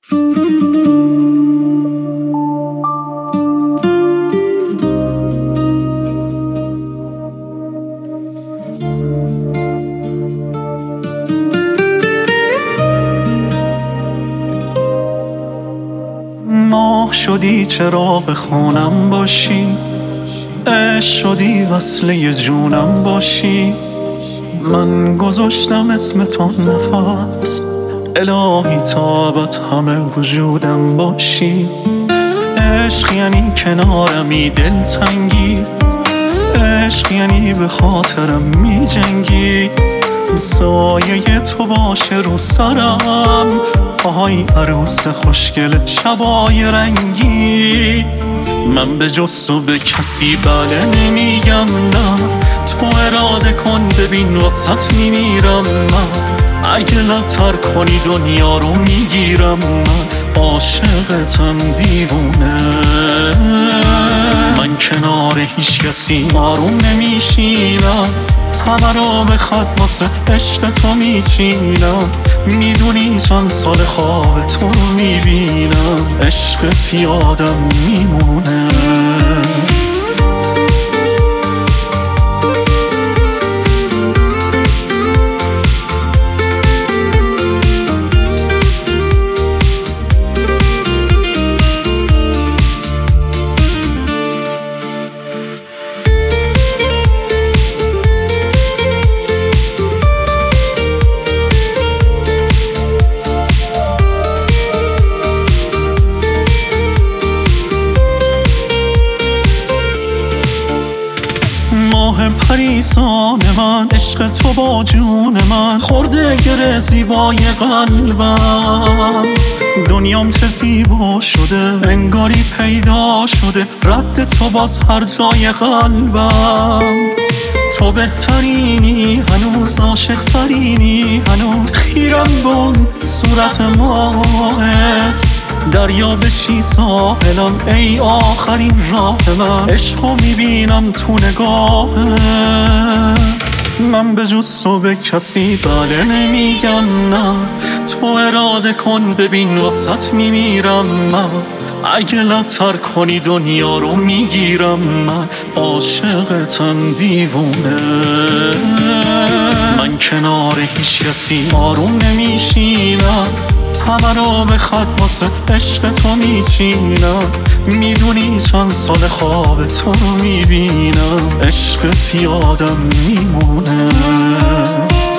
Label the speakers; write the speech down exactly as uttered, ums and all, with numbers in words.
Speaker 1: ماه شدی چراغ خونم باشی، عشق شدی وصله جونم باشی. من گذاشتم اسم تو نفس، الهی تا ابد همه وجودم باشی. عشق یعنی کنارمی دلتنگی، عشق یعنی به خاطرم می جنگی. سایه تو باشه رو سرم، آهای عروس خوشگل شبای رنگی. من به جز تو به کسی بله نمیگم نه، تو اراده کن ببین واسط میمیرم من. اگه لبتر کنی دنیا رو میگیرم من، عاشقتم دیوونه. من کنار هیچ کسی آروم نمیشینم، همه را به خط واسه عشق تو میچینم. میدونی چند سال خواب تو رو میبینم، عشقت یادم میمونه. ماه پریسان من، عشق تو با جون من خورده گره زیبای قلبم. دنیام چه زیبا شده انگاری پیدا شده، رد تو باز هر جای قلبم. تو بهترینی هنوز، عاشق ترینی هنوز، خیرم بون صورت ماهت. دریا بشی ساحلم ای آخرین راه من، عشقو میبینم تو نگاهت. من به جز تو به کسی بله نمیگم نه، تو اراده کن ببین واسط میمیرم من. اگه لبتر کنی دنیا رو میگیرم من، عاشقتم دیوونه. من کنار هیچ کسی آروم نمیشینم، همه را به خط واسه عشق تو میچینم. میدونی چند سال خواب تو رو میبینم، عشقت یادم میمونه.